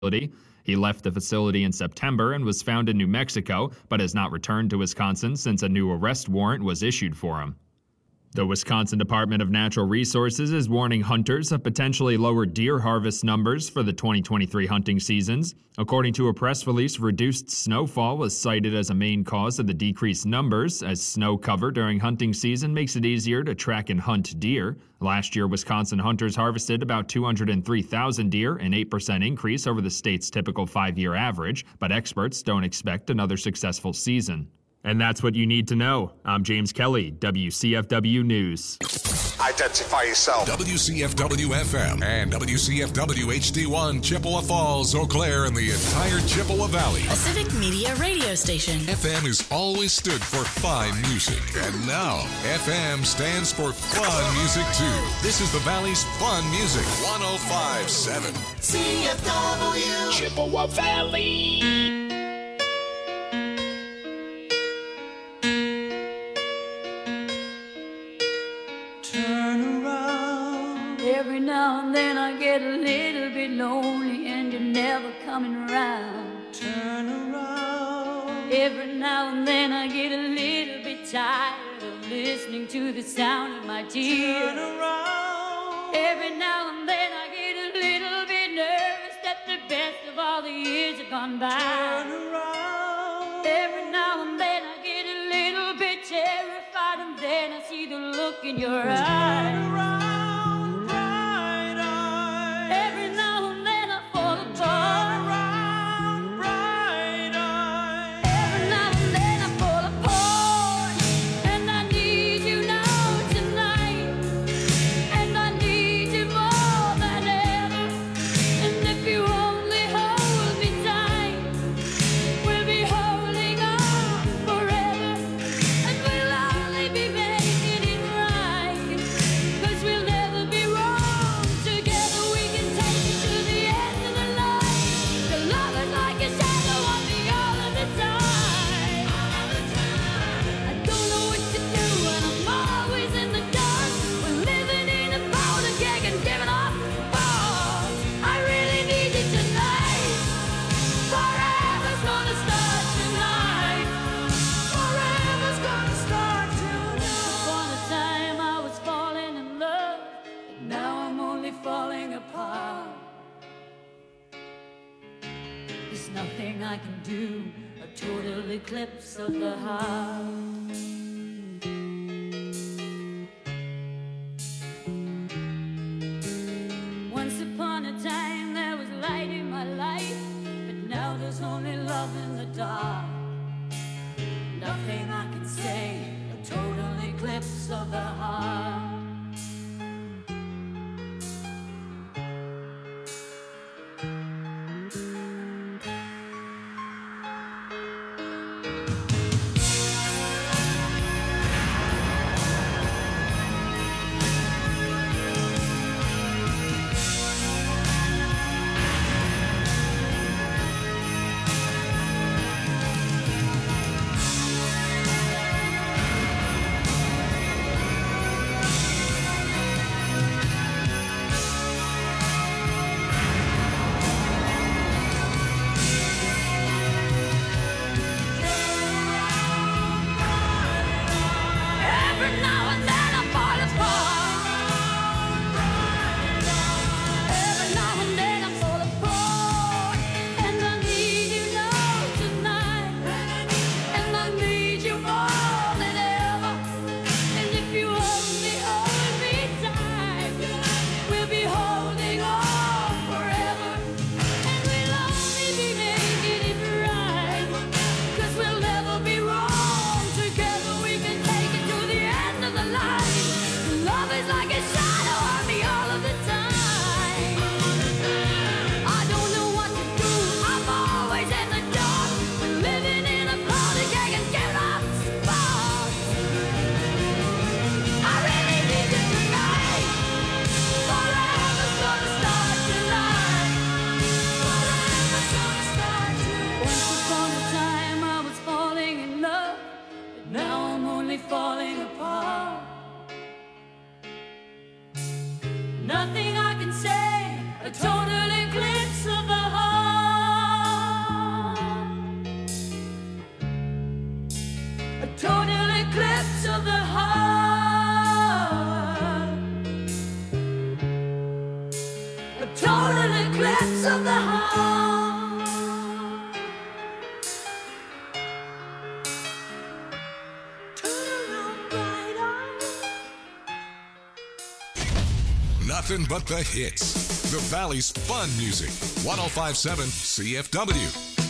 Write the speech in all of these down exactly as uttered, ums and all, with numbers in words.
He left the facility in September and was found in New Mexico, but has not returned to Wisconsin since a new arrest warrant was issued for him. The Wisconsin Department of Natural Resources is warning hunters of potentially lower deer harvest numbers for the twenty twenty-three hunting seasons. According to a press release, reduced snowfall was cited as a main cause of the decreased numbers, as snow cover during hunting season makes it easier to track and hunt deer. Last year, Wisconsin hunters harvested about two hundred three thousand deer, an eight percent increase over the state's typical five-year average, but experts don't expect another successful season. And that's what you need to know. I'm James Kelly, W C F W News. Identify yourself. W C F W F M and W C F W H D one, Chippewa Falls, Eau Claire, and the entire Chippewa Valley. A civic media radio station. F M has always stood for fine music. And now, F M stands for fun music, too. This is the Valley's fun music. one oh five point seven. C F W. Chippewa Valley. Every now and then I get a little bit lonely and you're never coming around. Turn around. Every now and then I get a little bit tired of listening to the sound of my tears. Turn around. Every now and then I get a little bit nervous that the best of all the years have gone by. Turn around. Every now and then I get a little bit terrified and then I see the look in your eyes. Turn around. I can do a total eclipse of the heart. Once upon a time there was light in my life, but now there's only love in the dark. Nothing I can say, a total eclipse of the heart. eclipse of the heart. A total eclipse of the heart. Turn around, bright eyes. Nothing but the hits. The Valley's fun music. one oh five point seven C F W.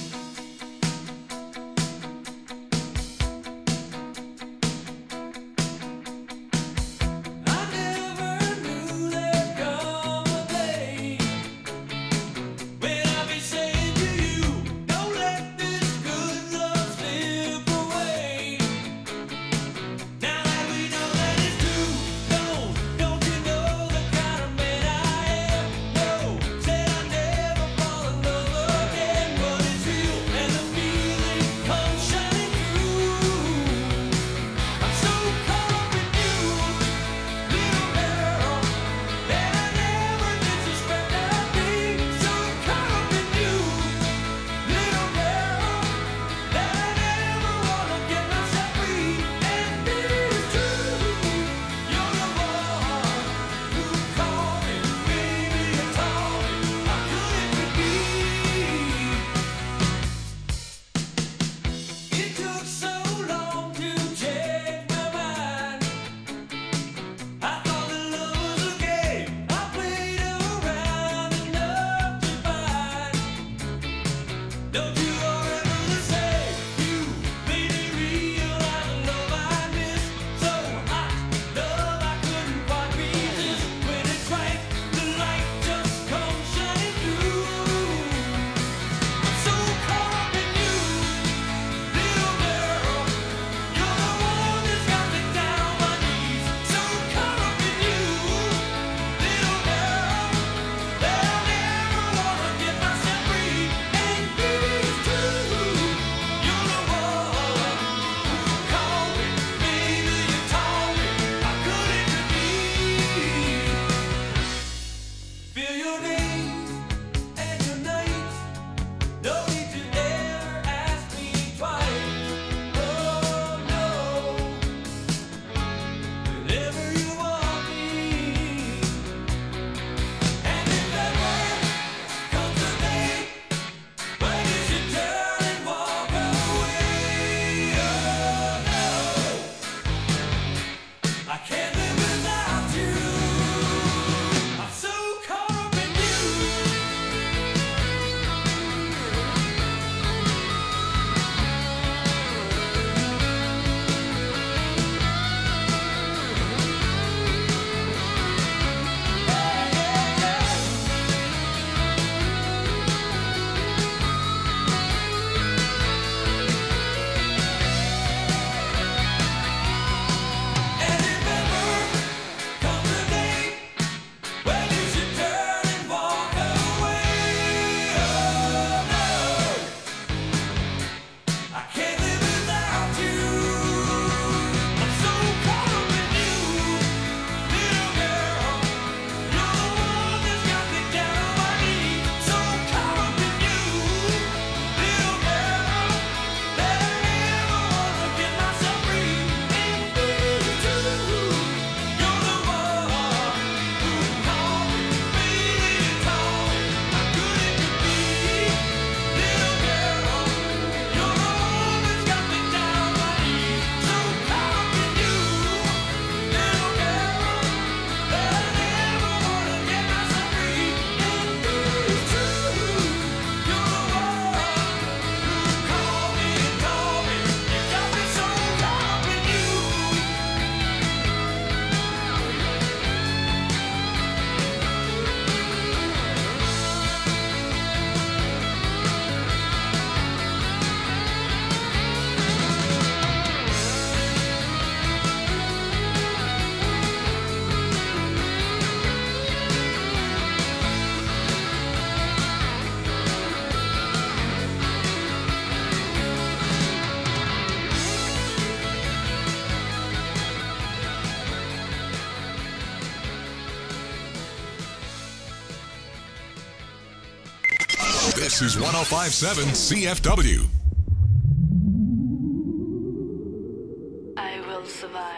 This is one oh five point seven C F W. I will survive.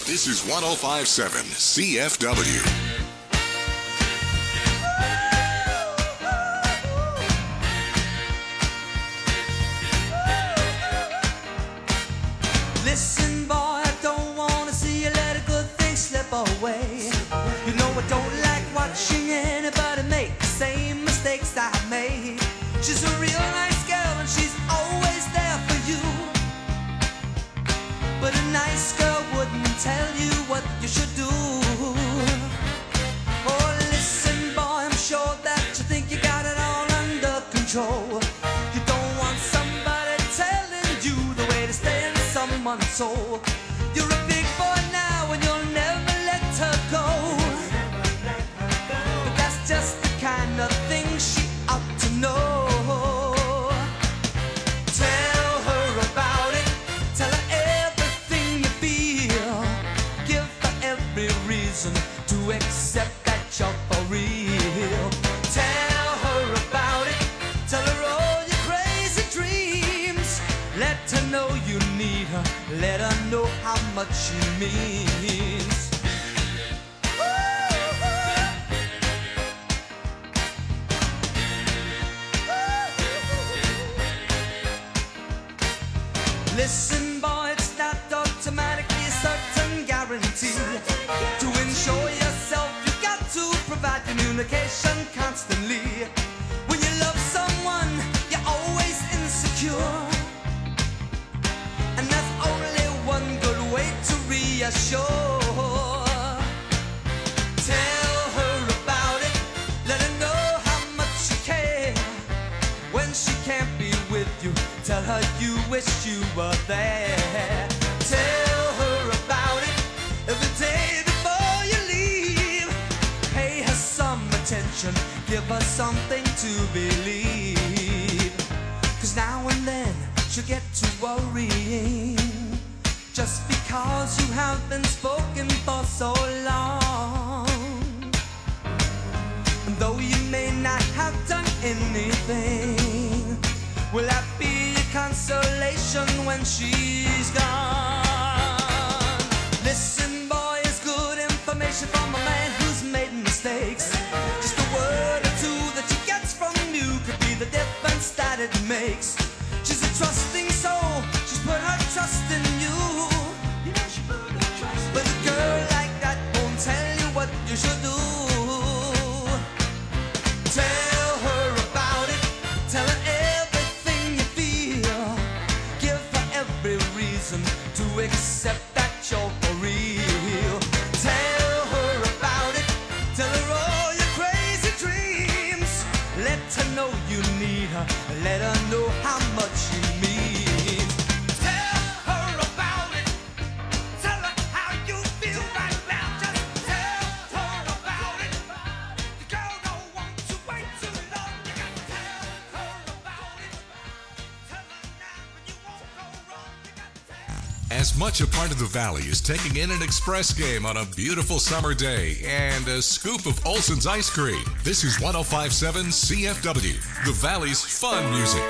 This is one oh five point seven C F W. Listen, boy, I don't wanna see you let a good thing slip away. You know I don't like watching anybody make the same mistakes I made. She's a real nice girl and she's always there for you. But a nice girl wouldn't tell you what you should do. Oh, listen, boy, I'm sure that you think you got it all under control. You don't want somebody telling you the way to stay in someone's soul. You're a big boy now and you'll never let her go. But that's just the kind of thing she ought to know. Tell her about it. Tell her everything you feel. Give her every reason to accept that you're for real. Tell her about it. Tell her all your crazy dreams. Let her know you need her. Let her know how much she means. Listen, boy, it's not automatically a certain guarantee. To ensure yourself, you got to provide communication constantly. When you love someone, you're always insecure. And that's only one good way to reassure. Tell her about it. Let her know how much you care. When she can't be with you, tell her you wish you were there. Tell her about it every day before you leave. Pay her some attention, give her something to believe. Cause now and then she'll get to worrying, just because you have been spoken for so long. And though you may not have done anything, will that be a consolation when she's gone? Listen, boy, it's good information from a man who's made mistakes. Just a word or two that she gets from you could be the difference that it makes. She's a trusting soul, she's put her trust in you. You know she put her trust in you. But a girl like that won't tell you what you should do. Tell her about it, tell her everything you feel. Give her every reason to accept that you're for real. Tell her about it, tell her all your crazy dreams. Let her know you need her, let her know how much you mean. Tell her about it, tell her how you feel right now. Just tell her about it. The girl don't want to wait too long. You gotta tell her about it. Tell her now and you won't go wrong. You gotta tell. As much a part of the Valley as taking in an express game on a beautiful summer day and a scoop of Olson's ice cream. This is one oh five point seven C F W, the Valley's fun music.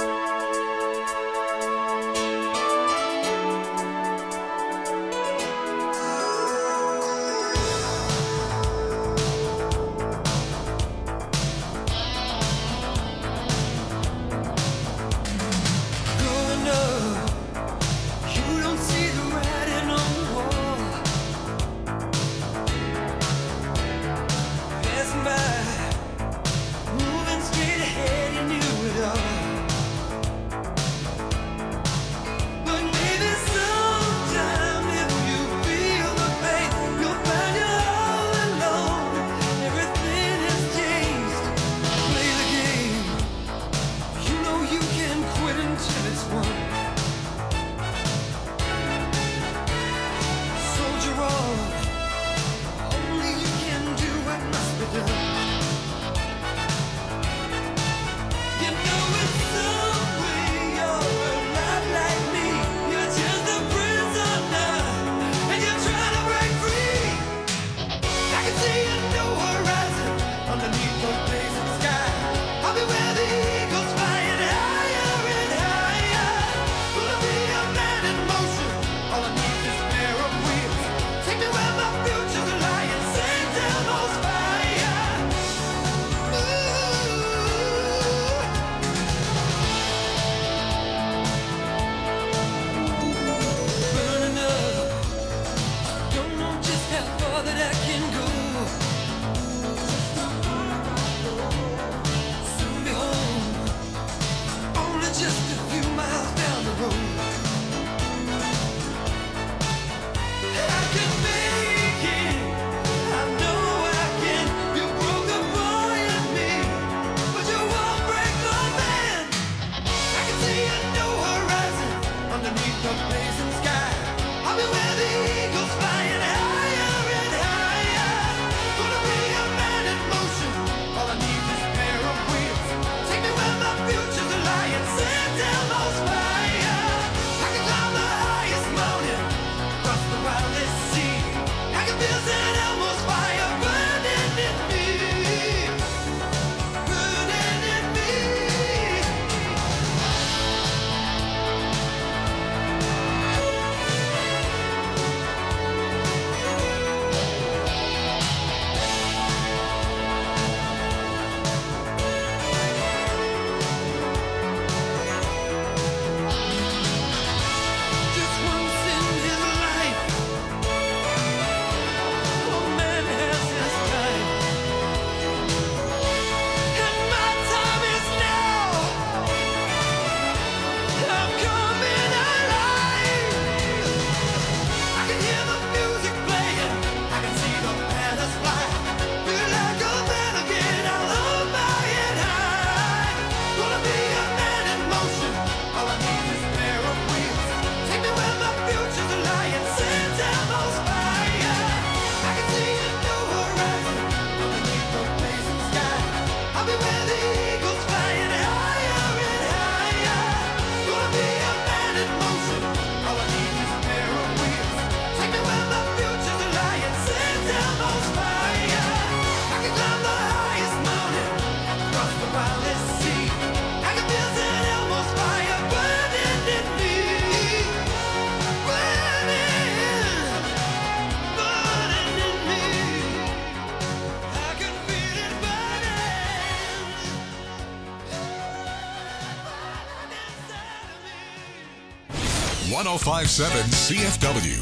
Growing up, you don't see the writing on the wall. Passing by, moving straight ahead, you knew it all. one oh five point seven C F W.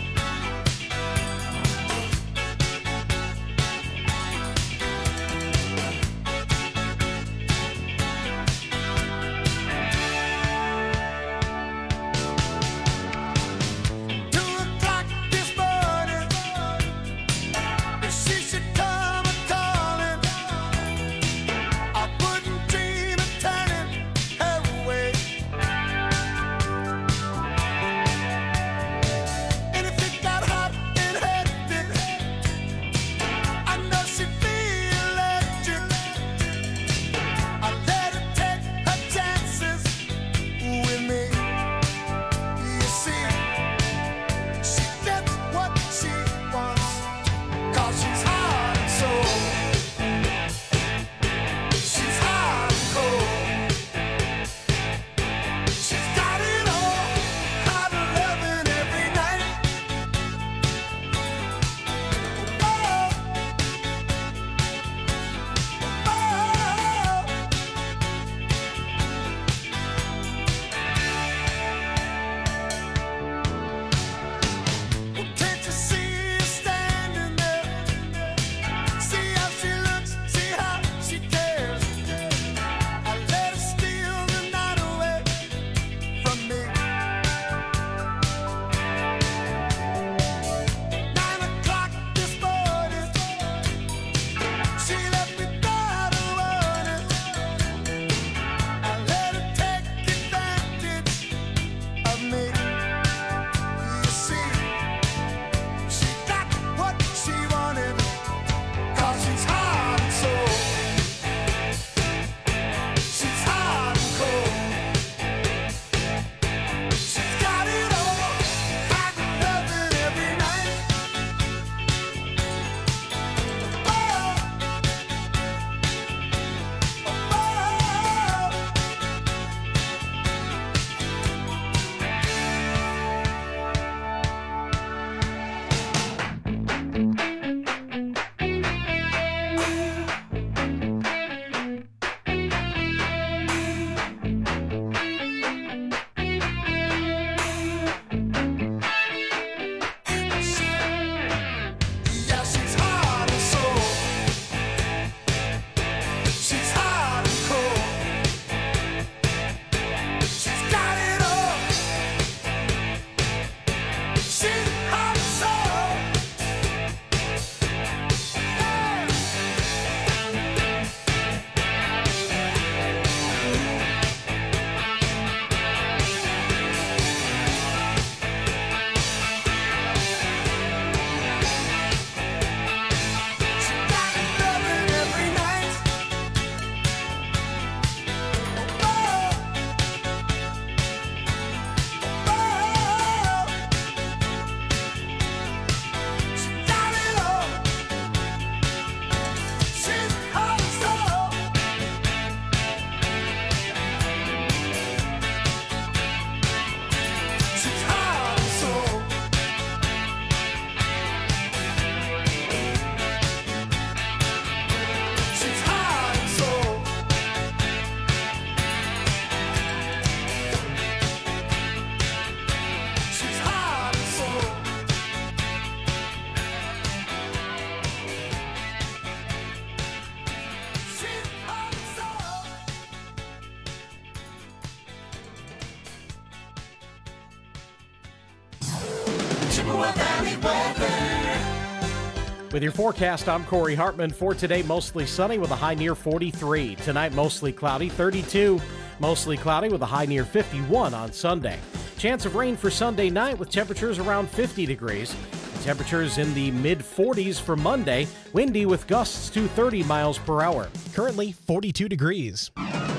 With your forecast, I'm Corey Hartman. For today, mostly sunny with a high near forty-three. Tonight, mostly cloudy, thirty-two. Mostly cloudy with a high near fifty-one on Sunday. Chance of rain for Sunday night with temperatures around fifty degrees. Temperatures in the mid forties for Monday. Windy with gusts to thirty miles per hour. Currently forty-two degrees.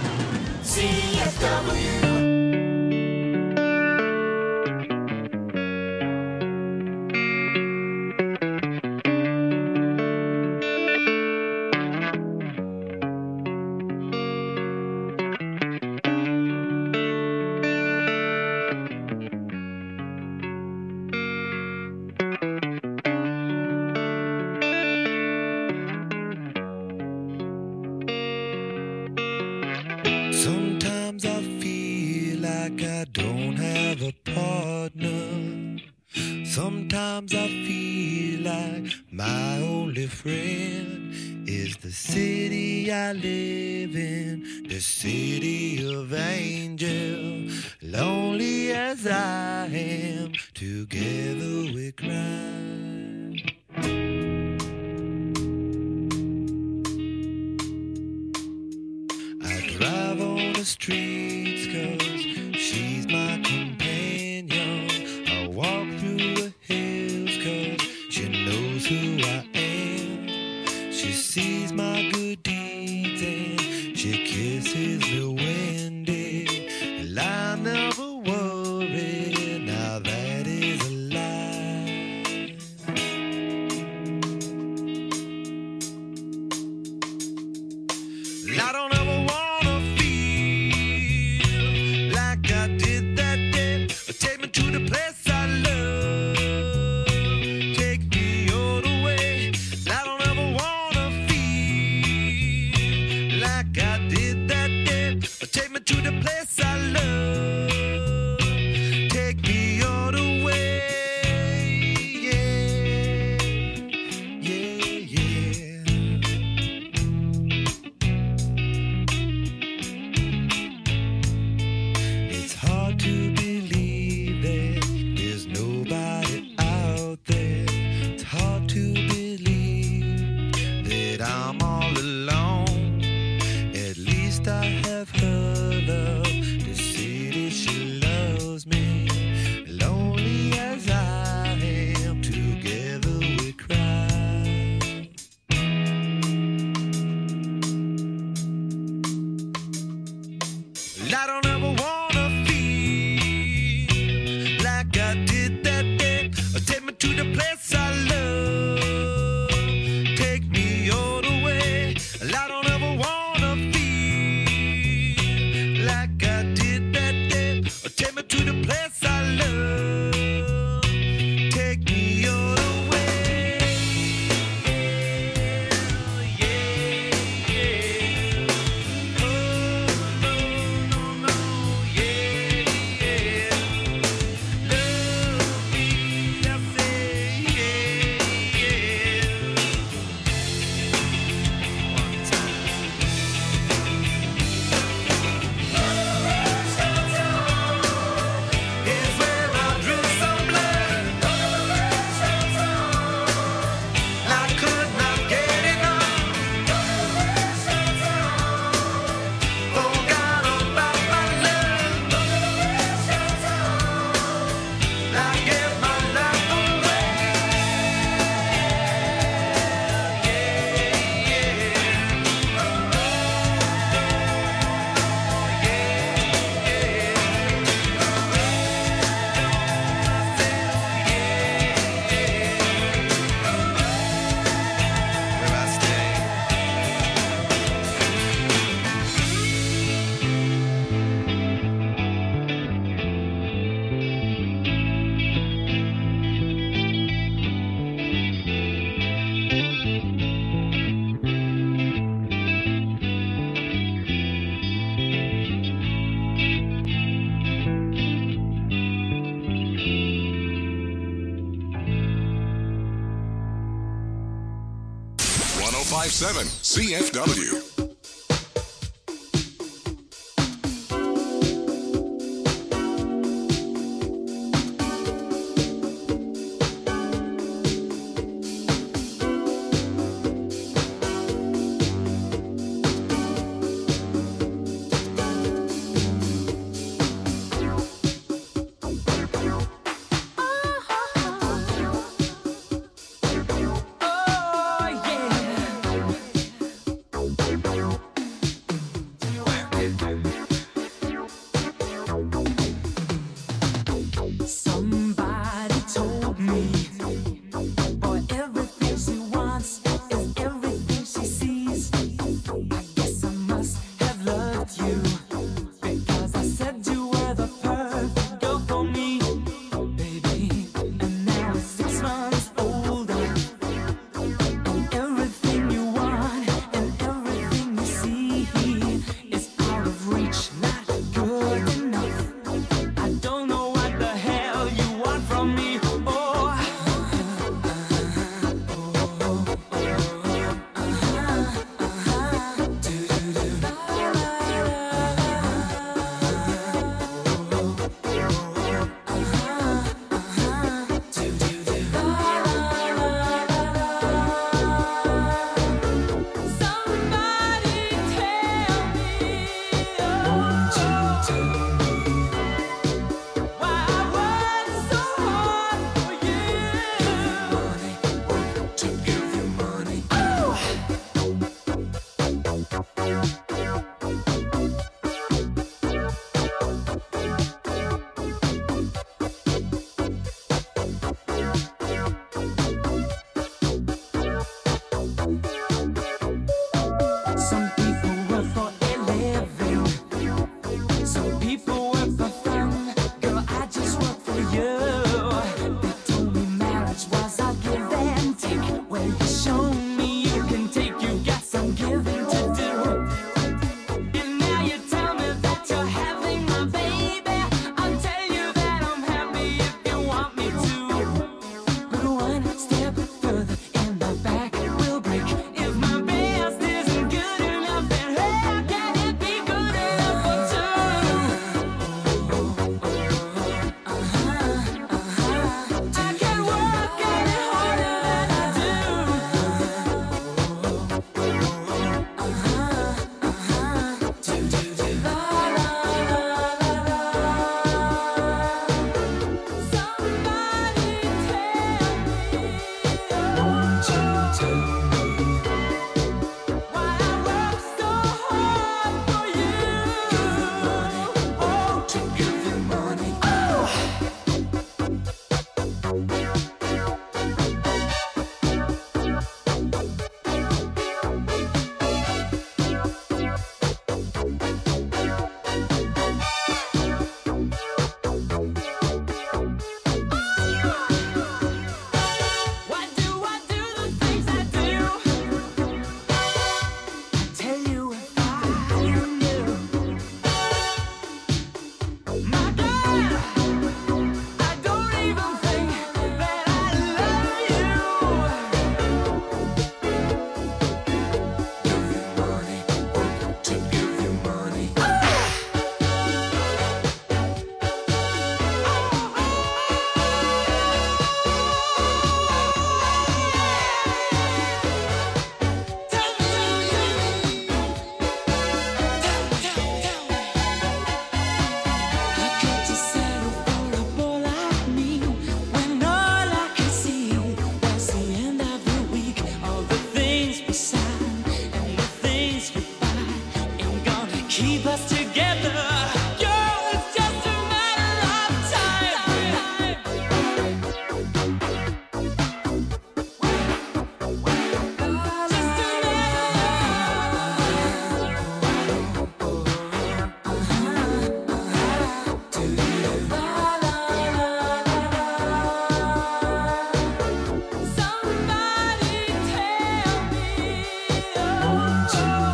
C F W. Sometimes I feel like my only friend is the city I live in, the city of angels. Lonely as I am, together we cry. I drive on the streets 'cause she's my companion. I walk through the hills 'cause she knows who I am. She sees my good deeds and she kisses me when day. And I never worry, now that is a lie. I don't ever wanna feel like I did that day. Take me to the place I love. Take me all the way. I don't ever wanna feel like I did that day. Take me to the place I love. Take me all the way. Yeah, yeah, yeah. It's hard to believe that there's nobody out there. It's hard to believe that I'm all alone. At least I have her love to see that she loves me. Lonely as I am, together we cry. I don't ever wanna feel like I did that day. Take me to the place I love. Take me all the way. I don't ever wanna feel like I did that day. Take me to the place I love. Take me all the way. Yeah, yeah. Oh, no, no, no. Yeah, yeah. Love me, I say, yeah, yeah. One time. It's where I drew some blood. I could not get enough. Forgot about my love. I gave my life away. Yeah, where I stay. one oh five point seven C F W. Oh, yeah.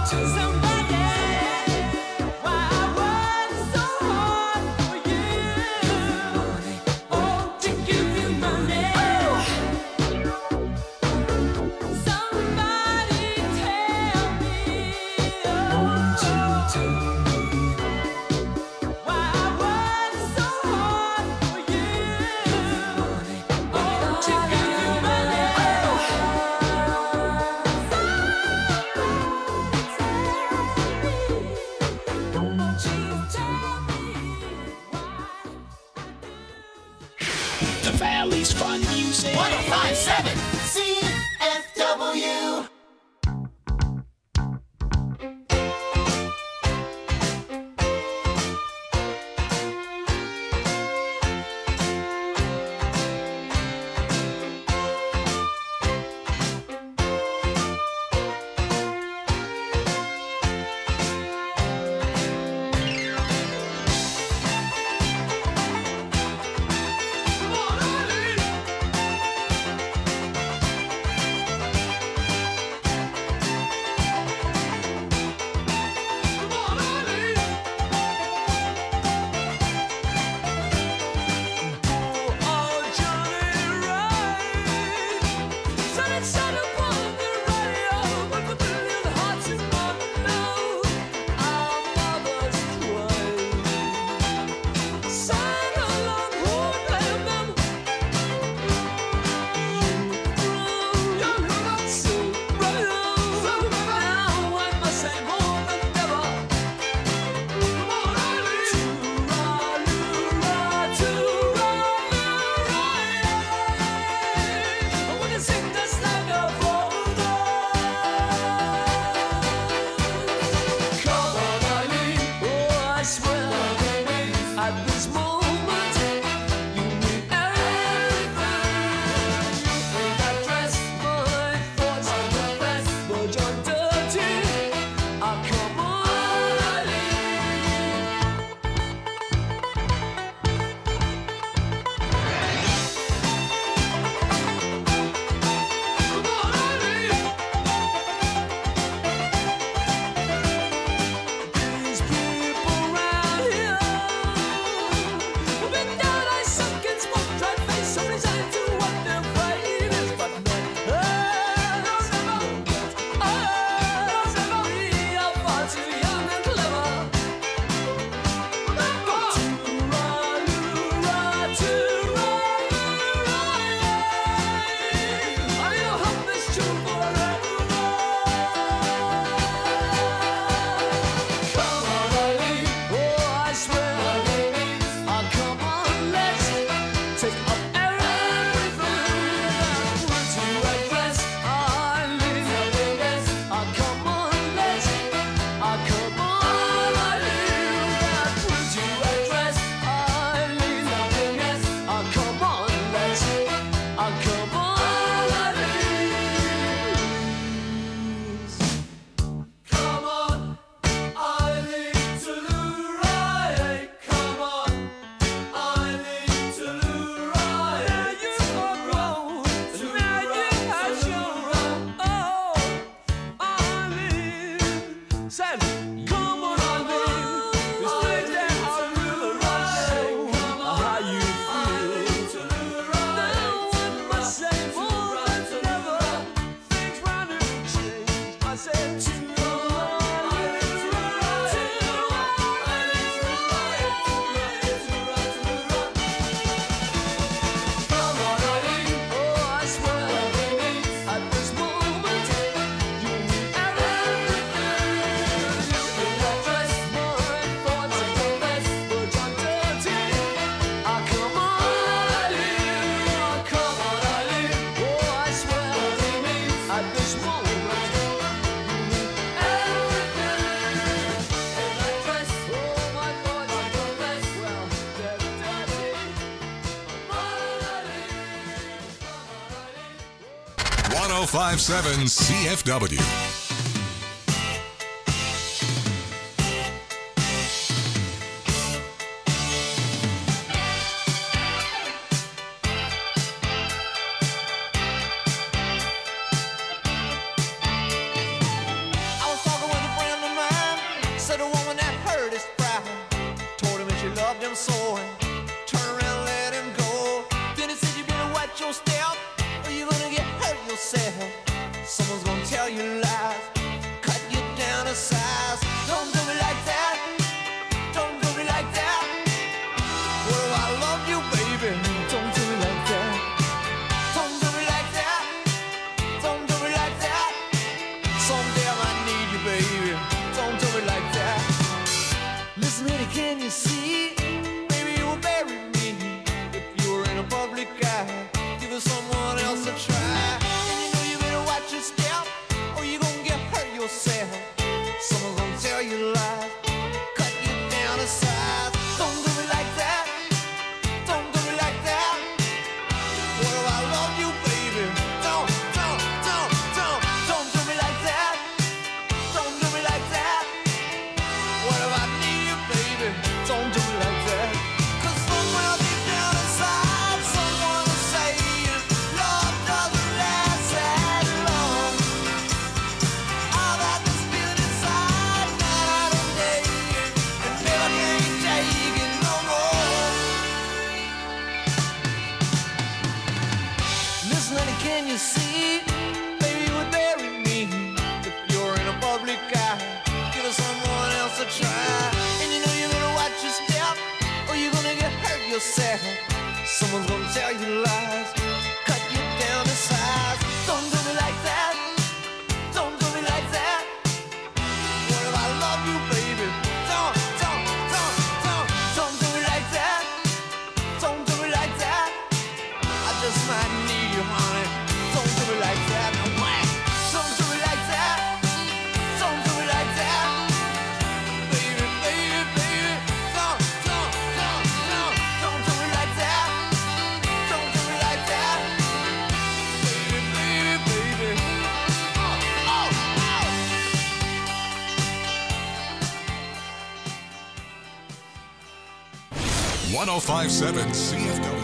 one oh five point seven C F W. I was talking with a friend. yourself. Someone's gonna tell you lies, cut you down to size. Don't do me like that. Don't do me like that. What if I love you, baby? Don't, don't, don't, don't, don't do me like that. Don't do me like that. I just might need you, honey. Don't do me like that. No way. Don't do me like that. Don't do me like that. Baby, baby, baby. Don't, don't, don't, don't, don't do me like that. Don't do me like that. Baby, baby, baby. Oh, oh, oh. one oh five point seven C F W.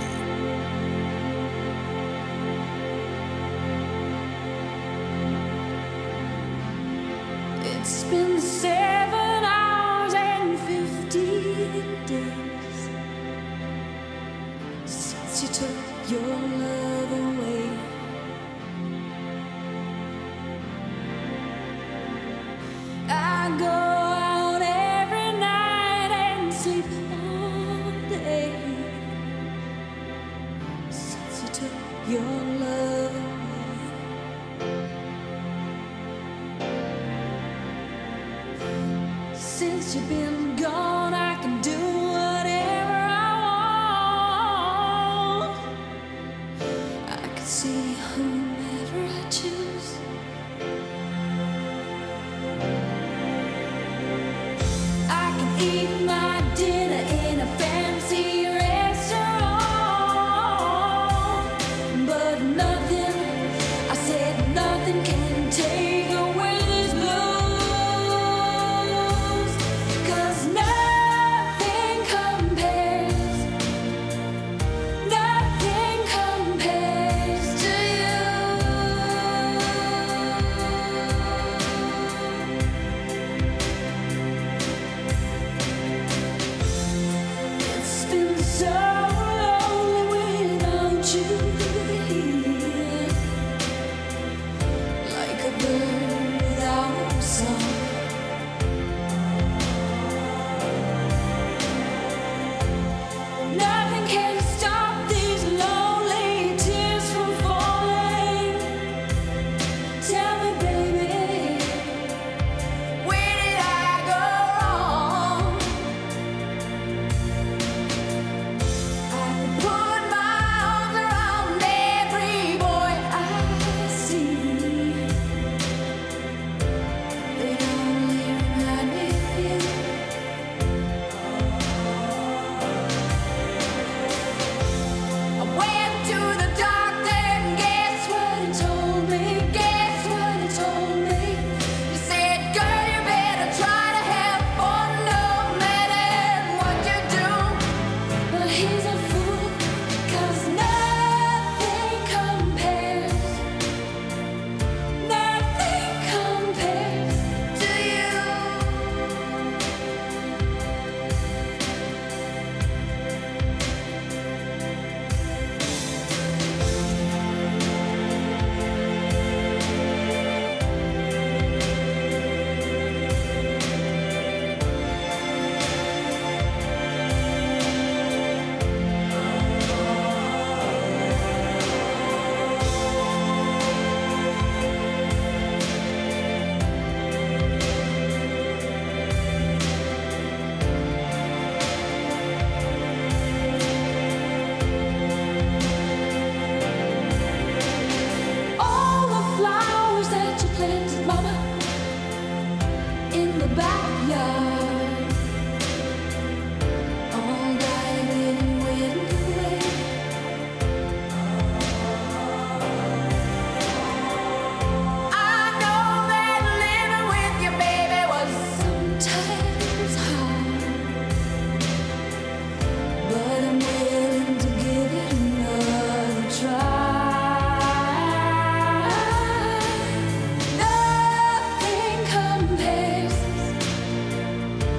It's been seven hours and fifteen days since you took your love away. I go out every night and sleep all day since you took your love away. Since you've been gone, I can do whatever I want. I can see whomever I choose. I can eat my dinner in a fancy restaurant, but nothing, I said nothing can take away this blues. 'Cause nothing compares, nothing compares to you. It's been so lonely without you here, like a bird without a song. Nothing can stop these lonely tears from falling. Tell me, baby, where did I go wrong? I can put my arms around every boy I see. They only remind me of you. I went to the doctor and guess what he told me? Guess what he told me? He said, girl, you better try to have fun no matter what you do. But he's a fool, 'cause nothing compares, nothing compares to you. All the flowers that you planted, mama, in the backyard, all died when you went away. I know that living with you, baby, was sometimes hard, but I'm willing to give it another try. Nothing compares,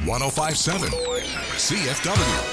one oh five point seven C F W.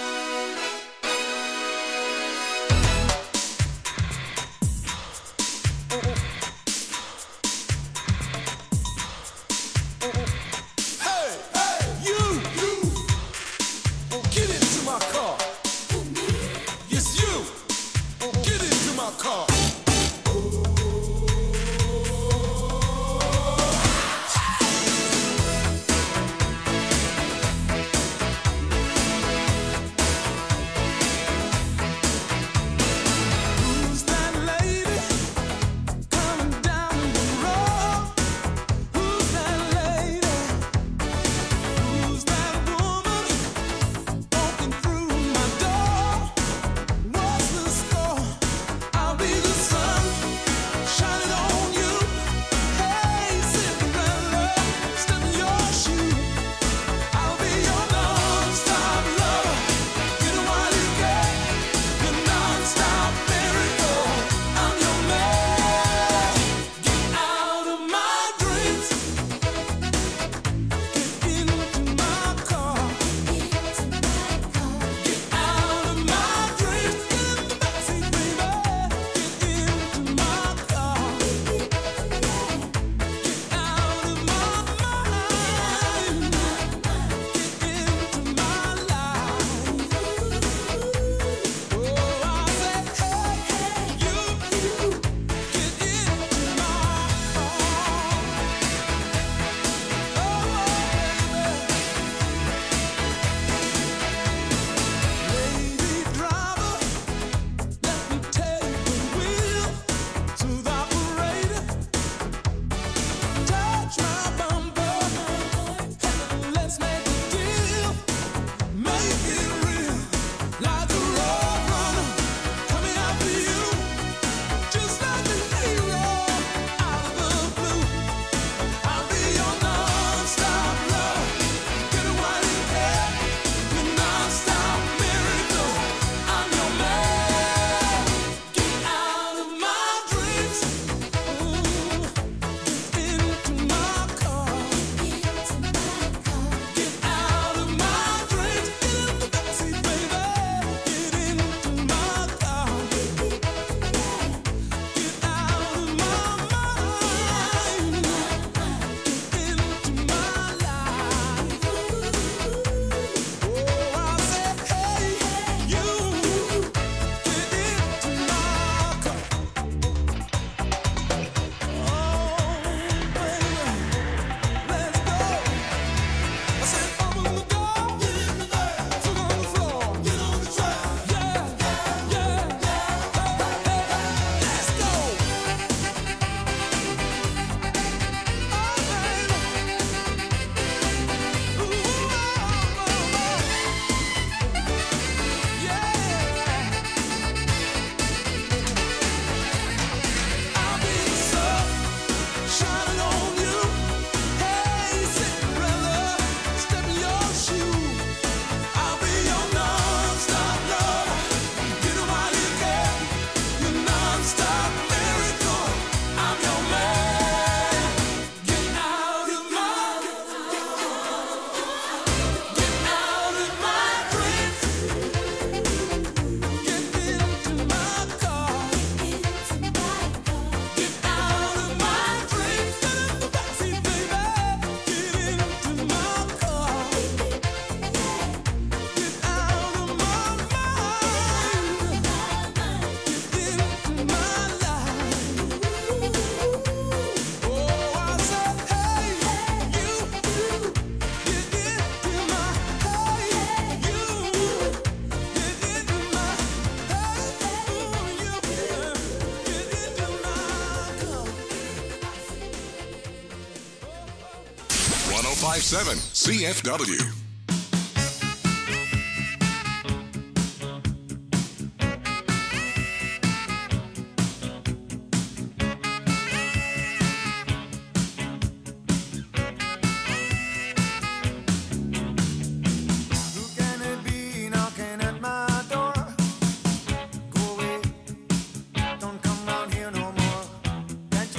one oh five point seven C F W.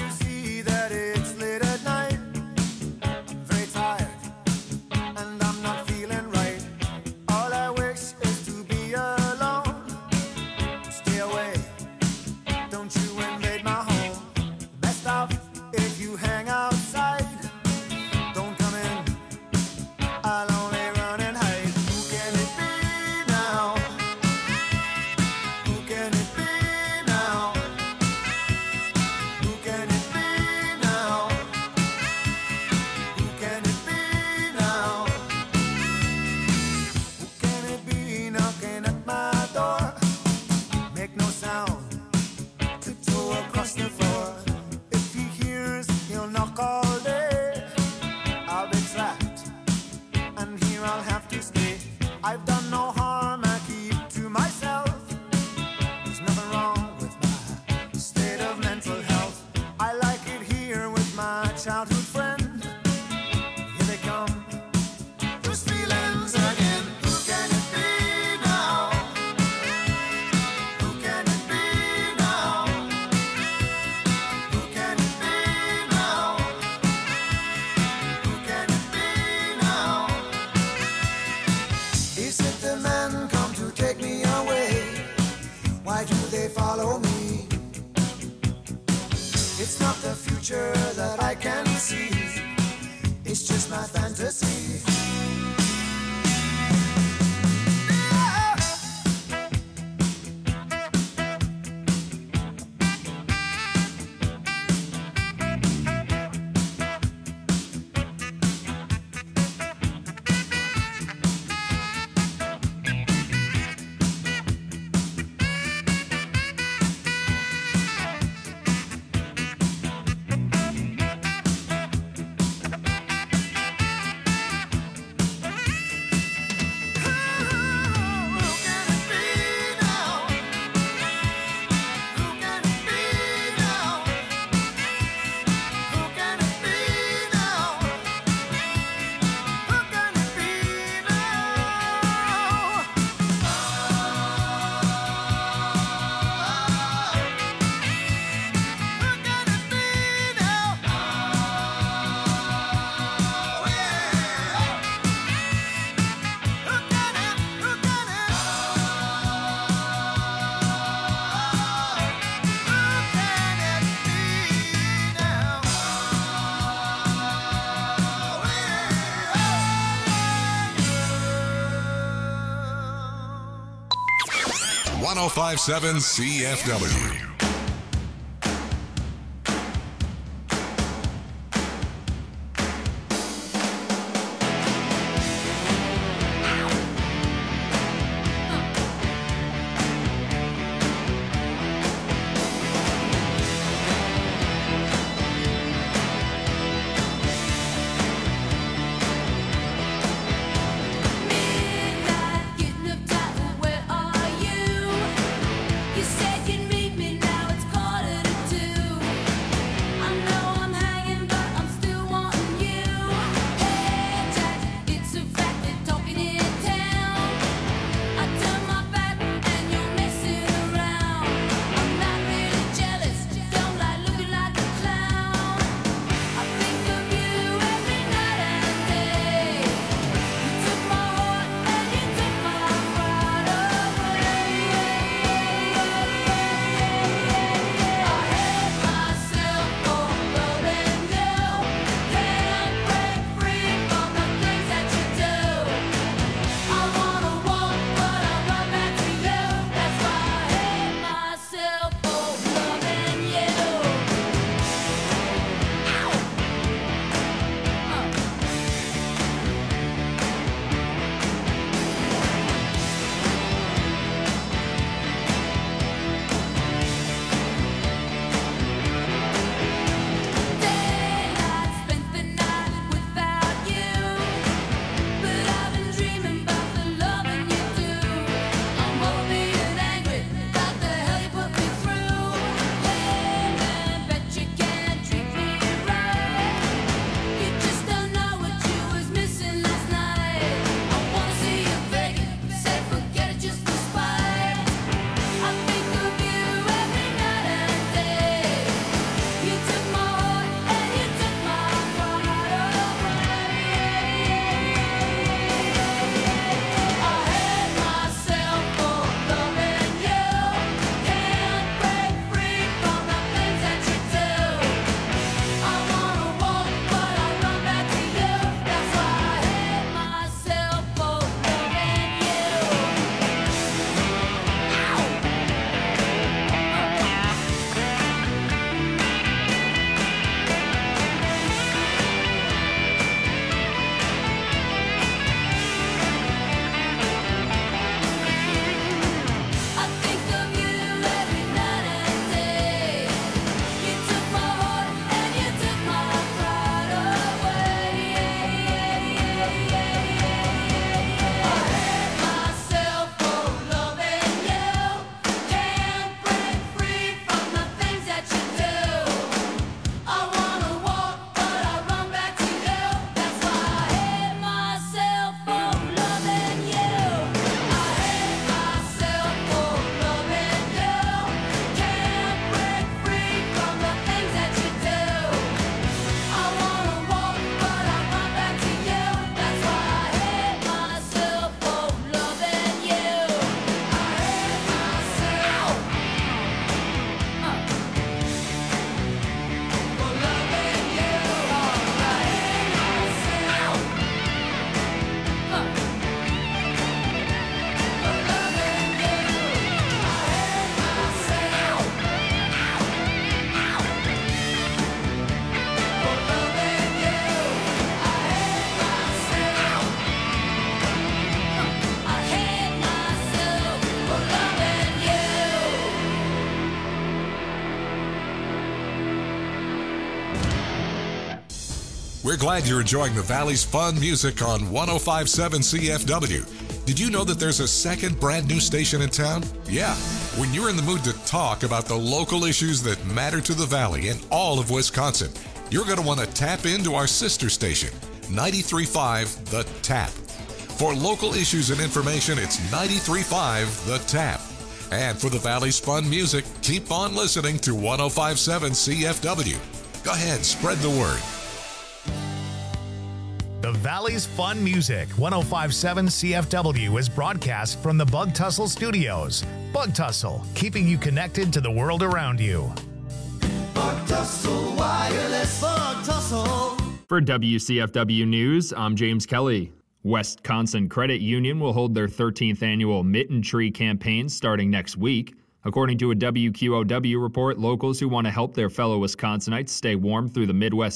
I'm not one oh five point seven C F W. We're glad you're enjoying the Valley's fun music on one oh five point seven C F W. Did you know that there's a second brand new station in town? Yeah. When you're in the mood to talk about the local issues that matter to the Valley and all of Wisconsin, you're going to want to tap into our sister station, ninety-three point five The Tap. For local issues and information, it's ninety-three point five The Tap. And for the Valley's fun music, keep on listening to one oh five point seven C F W. Go ahead, spread the word. The Valley's fun music, one oh five point seven C F W, is broadcast from the Bug Tussle Studios. Bug Tussle, keeping you connected to the world around you. Bug Tussle Wireless. Bug Tussle. For W C F W News, I'm James Kelly. Wisconsin Credit Union will hold their thirteenth annual Mitten Tree campaign starting next week. According to a W Q O W report, locals who want to help their fellow Wisconsinites stay warm through the Midwest